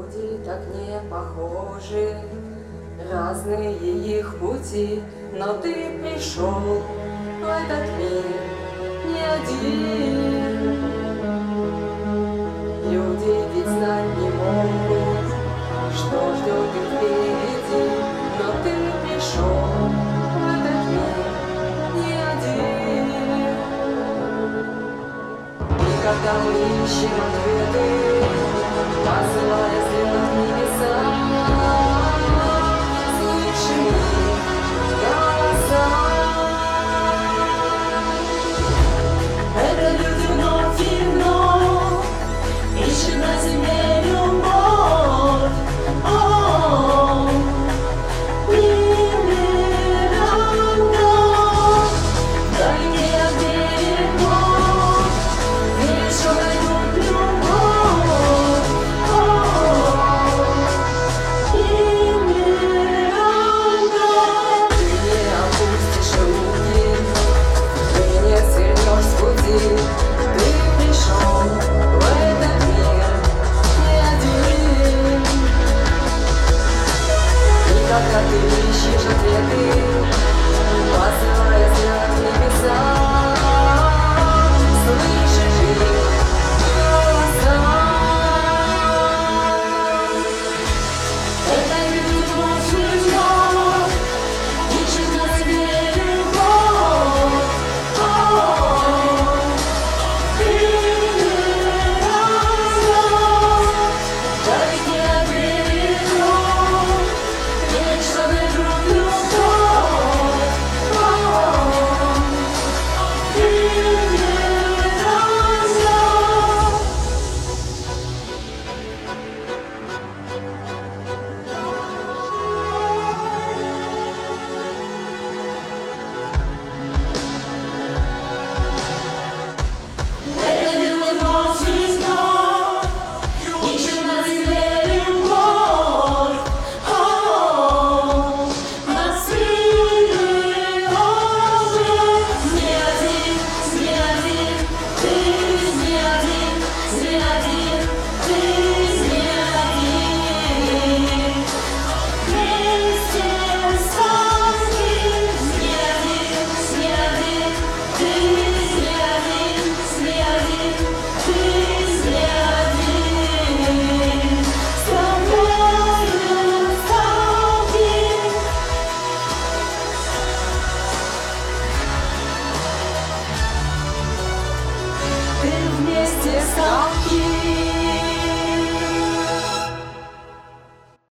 Люди так не похожи, разные их пути, но ты пришел в этот мир не один. Люди ведь знать не могут, что ждет их впереди, но ты пришел в этот мир не один. И когда мы ищем